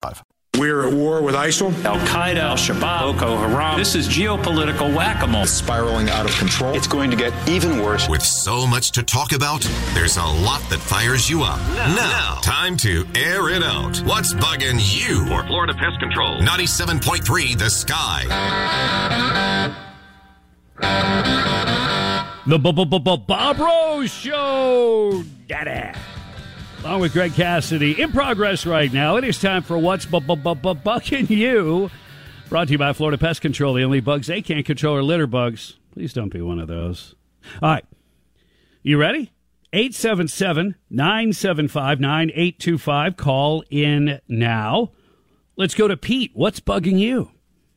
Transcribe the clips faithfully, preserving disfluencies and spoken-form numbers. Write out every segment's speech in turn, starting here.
We're at war with ISIL, Al-Qaeda, Al-Shabaab, Boko Haram. This is geopolitical whack-a-mole. Spiraling out of control. It's going to get even worse. With so much to talk about, there's a lot that fires you up. Now, now time to air it out. What's bugging you? For Florida Pest Control. ninety-seven point three The Sky. The Bob Rose Show, Daddy. Along with Greg Cassidy, in progress right now. It is time for What's Bugging You? Brought to you by Florida Pest Control. The only bugs they can't control are litter bugs. Please don't be one of those. All right. You ready? eight seven seven, nine seven five, nine eight two five. Call in now. Let's go to Pete. What's bugging you?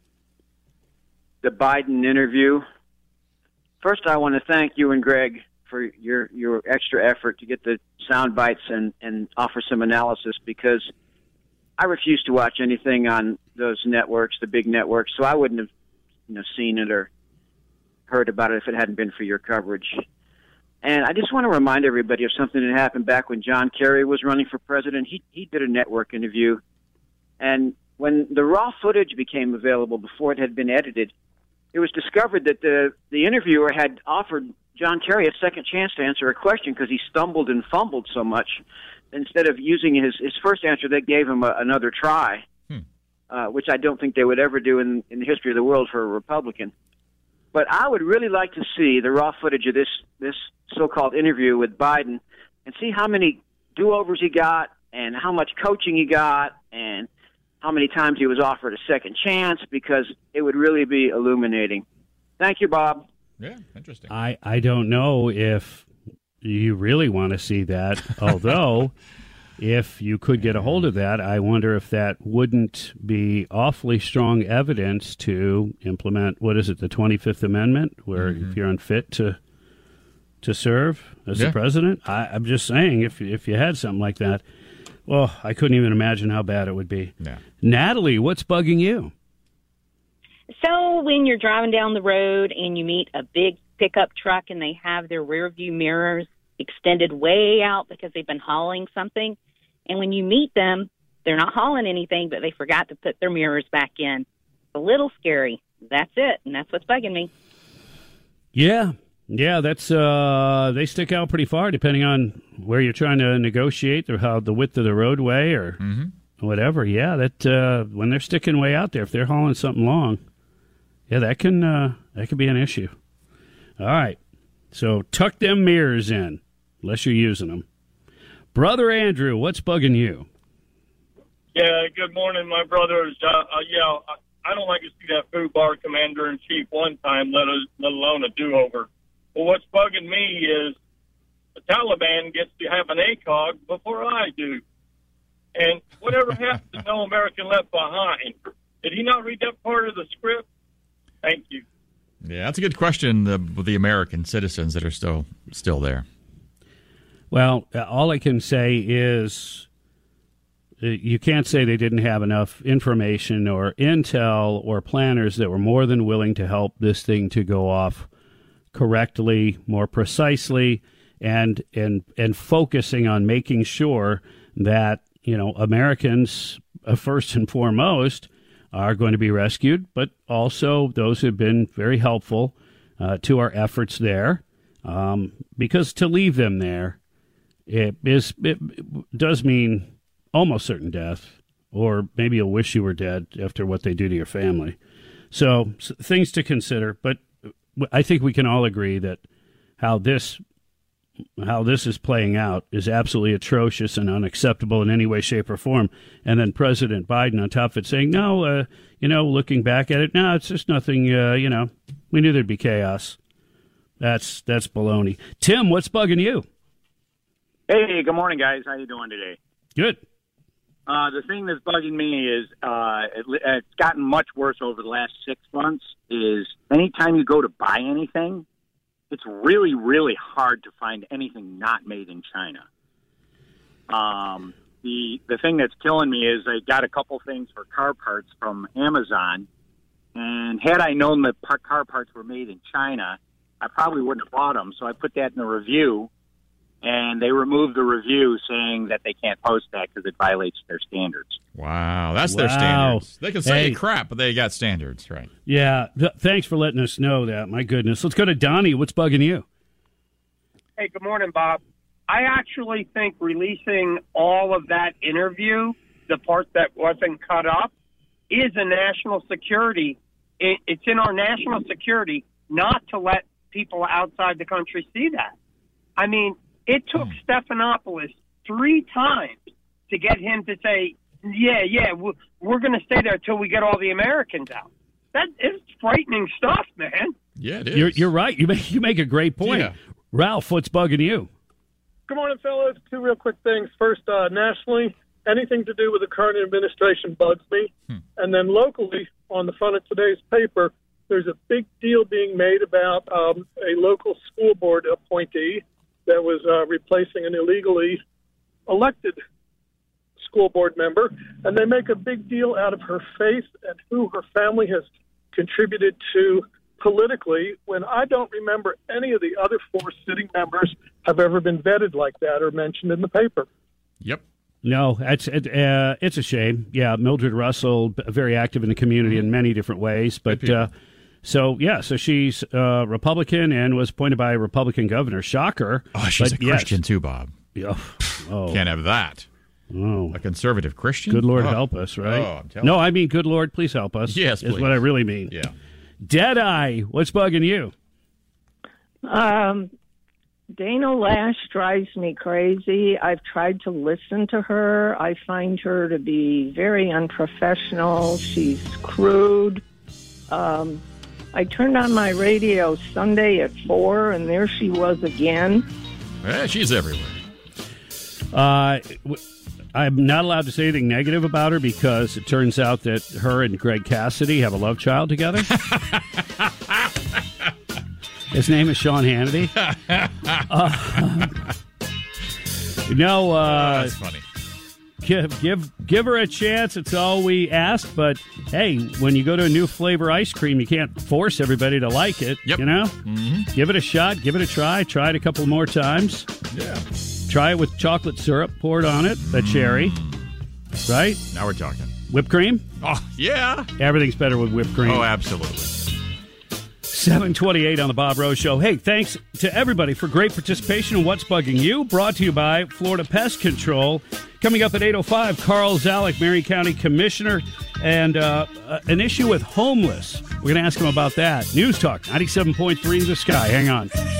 The Biden interview. First, I want to thank you and Greg for your, your extra effort to get the sound bites and, and offer some analysis, because I refuse to watch anything on those networks, the big networks, so I wouldn't have you know, seen it or heard about it if it hadn't been for your coverage. And I just want to remind everybody of something that happened back when John Kerry was running for president. He, he did a network interview, and when the raw footage became available before it had been edited, it was discovered that the, the interviewer had offered John Kerry a second chance to answer a question because he stumbled and fumbled so much. Instead of using his, his first answer, they gave him a, another try, hmm. uh, which I don't think they would ever do in, in the history of the world for a Republican. But I would really like to see the raw footage of this, this so-called interview with Biden and see how many do-overs he got and how much coaching he got and how many times he was offered a second chance, because it would really be illuminating. Thank you, Bob. Yeah, interesting. I, I don't know if you really want to see that, although if you could get a hold of that, I wonder if that wouldn't be awfully strong evidence to implement, what is it, the twenty-fifth Amendment, where mm-hmm. if you're unfit to to serve as yeah. the president. I, I'm just saying, if, if you had something like that, well, I couldn't even imagine how bad it would be. Yeah. Natalie, what's bugging you? So when you're driving down the road and you meet a big pickup truck and they have their rear view mirrors extended way out because they've been hauling something, and when you meet them, they're not hauling anything, but they forgot to put their mirrors back in. It's a little scary. That's it, and that's what's bugging me. Yeah, yeah, that's uh, they stick out pretty far depending on where you're trying to negotiate or how the width of the roadway or mm-hmm. whatever. Yeah, that uh, when they're sticking way out there, if they're hauling something long. Yeah, that can uh, that can be an issue. All right, so tuck them mirrors in, unless you're using them. Brother Andrew, what's bugging you? Yeah, good morning, my brothers. Uh, uh, yeah, I, I don't like to see that food bar commander-in-chief one time, let, a, let alone a do-over. Well, what's bugging me is the Taliban gets to have an A C O G before I do. And whatever happened to No American Left Behind? Did he not read that part of the script? Thank you. Yeah, that's a good question, the, the American citizens that are still still there. Well, all I can say is you can't say they didn't have enough information or intel or planners that were more than willing to help this thing to go off correctly, more precisely, and and and focusing on making sure that, you know, Americans, uh, first and foremost, are going to be rescued, but also those who have been very helpful uh, to our efforts there, um, because to leave them there, it is it does mean almost certain death, or maybe you'll wish you were dead after what they do to your family. So, so things to consider, but I think we can all agree that how this how this is playing out is absolutely atrocious and unacceptable in any way, shape, or form. And then President Biden on top of it saying, no, uh, you know, looking back at it, no, it's just nothing, uh, you know, we knew there'd be chaos. That's that's baloney. Tim, what's bugging you? Hey, good morning, guys. How you doing today? Good. Uh, the thing that's bugging me is uh, it, it's gotten much worse over the last six months, is anytime you go to buy anything, it's really, really hard to find anything not made in China. Um, the the thing that's killing me is I got a couple things for car parts from Amazon, and had I known that par- car parts were made in China, I probably wouldn't have bought them. So I put that in the review, and they removed the review saying that they can't post that because it violates their standards. Wow, that's their Wow. standards. They can say Hey. crap, but they got standards, right? Yeah, th- thanks for letting us know that. My goodness. Let's go to Donnie. What's bugging you? Hey, good morning, Bob. I actually think releasing all of that interview, the part that wasn't cut up, is a national security. It, it's in our national security not to let people outside the country see that. I mean, it took Stephanopoulos three times to get him to say, yeah, yeah, we're, we're going to stay there until we get all the Americans out. That is frightening stuff, man. Yeah, it is. You're, you're right. You make, you make a great point. Yeah. Ralph, what's bugging you? Good morning, fellas. Two real quick things. First, uh, nationally, anything to do with the current administration bugs me. Hmm. And then locally, on the front of today's paper, there's a big deal being made about um, a local school board appointee that was uh, replacing an illegally elected school board member. And they make a big deal out of her faith and who her family has contributed to politically, when I don't remember any of the other four sitting members have ever been vetted like that or mentioned in the paper. Yep. No, it's it, uh, it's a shame. Yeah, Mildred Russell, b- very active in the community in many different ways. But uh, so yeah, so she's uh, Republican and was appointed by a Republican governor. Shocker. Oh, she's But a yes. Christian too, Bob. Yeah. Oh, Can't have that. oh. A conservative Christian? Good Lord Oh. help us, right? Oh, I'm telling no, you. I mean, good Lord, please help us. Yes, is please. what I really mean. Yeah. Deadeye, what's bugging you? Um, Dana Lash drives me crazy. I've tried to listen to her. I find her to be very unprofessional. She's crude. Um, I turned on my radio Sunday at four, and there she was again. Yeah, she's everywhere. Uh, w- I'm not allowed to say anything negative about her because it turns out that her and Greg Cassidy have a love child together. His name is Sean Hannity. Uh, no, uh, Oh, that's funny. give give give her a chance. It's all we ask. But hey, when you go to a new flavor ice cream, you can't force everybody to like it. Yep. You know, Mm-hmm. give it a shot. Give it a try. Try it a couple more times. Yeah. Try it with chocolate syrup poured on it, a cherry. Right? Now we're talking. Whipped cream? Oh, yeah. Everything's better with whipped cream. Oh, absolutely. seven twenty-eight on the Bob Rose Show. Hey, thanks to everybody for great participation in What's Bugging You, brought to you by Florida Pest Control. Coming up at eight oh five, Carl Zalek, Marion County Commissioner, and uh, uh, an issue with homeless. We're going to ask him about that. News Talk, ninety-seven point three The Sky. Hang on.